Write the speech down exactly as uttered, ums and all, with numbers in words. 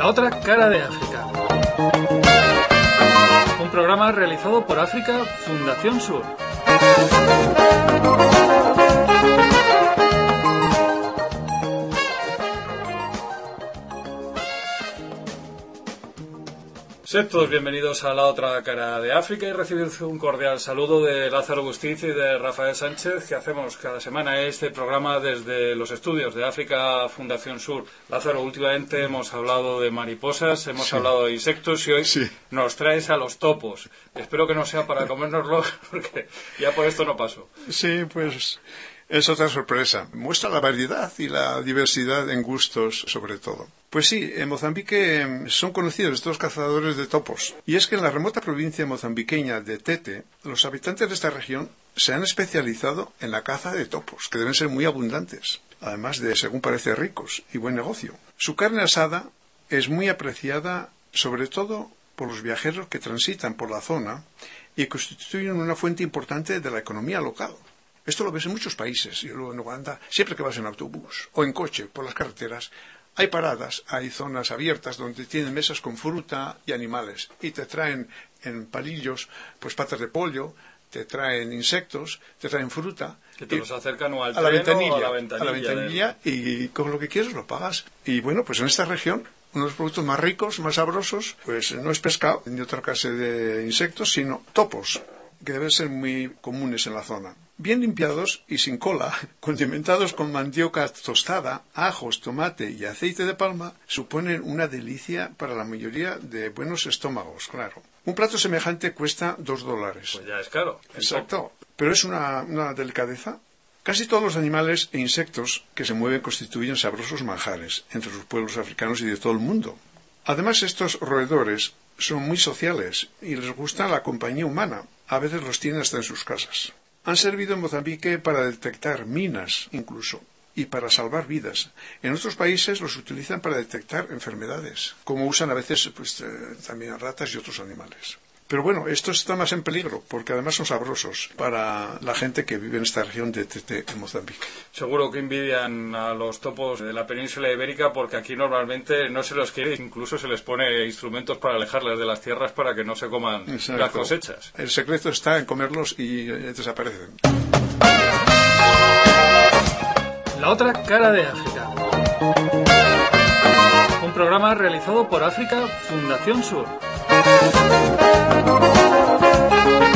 La otra cara de África. Un programa realizado por África Fundación Sur. Sed todos bienvenidos a La otra cara de África y recibid un cordial saludo de Lázaro Bustiz y de Rafael Sánchez, que hacemos cada semana este programa desde los estudios de África Fundación Sur. Lázaro, últimamente hemos hablado de mariposas, hemos sí. hablado de insectos y hoy sí. nos traes a los topos. Espero que no sea para comérnoslos, porque ya por esto no paso. Sí, pues es otra sorpresa. Muestra la variedad y la diversidad en gustos, sobre todo. Pues sí, en Mozambique son conocidos estos cazadores de topos. Y es que en la remota provincia mozambiqueña de Tete, los habitantes de esta región se han especializado en la caza de topos, que deben ser muy abundantes, además de, según parece, ricos y buen negocio. Su carne asada es muy apreciada, sobre todo por los viajeros que transitan por la zona y constituyen una fuente importante de la economía local. Esto lo ves en muchos países. Y luego en Uganda, siempre que vas en autobús o en coche por las carreteras, hay paradas, hay zonas abiertas donde tienen mesas con fruta y animales y te traen en palillos pues patas de pollo, te traen insectos, te traen fruta. Que te los acercan o al a la tren ventanilla, o a la ventanilla. A la ventanilla del... y con lo que quieres lo pagas. Y bueno, pues en esta región uno de los productos más ricos, más sabrosos, pues no es pescado ni otra clase de insectos, sino topos, que deben ser muy comunes en la zona. Bien limpiados y sin cola, condimentados con mandioca tostada, ajos, tomate y aceite de palma, suponen una delicia para la mayoría de buenos estómagos, claro. Un plato semejante cuesta dos dólares. Pues ya es caro. Exacto. Pero es una, una delicadeza. Casi todos los animales e insectos que se mueven constituyen sabrosos manjares entre los pueblos africanos y de todo el mundo. Además, estos roedores son muy sociales y les gusta la compañía humana. A veces los tienen hasta en sus casas. Han servido en Mozambique para detectar minas, incluso, y para salvar vidas. En otros países los utilizan para detectar enfermedades, como usan a veces pues, eh, también ratas y otros animales. Pero bueno, estos están más en peligro, porque además son sabrosos para la gente que vive en esta región de Tete, en Mozambique. Seguro que envidian a los topos de la península ibérica, porque aquí normalmente no se los quiere, incluso se les pone instrumentos para alejarles de las tierras para que no se coman Exacto. las cosechas. El secreto está en comerlos y eh, desaparecen. La otra cara de África. Un programa realizado por África Fundación Sur.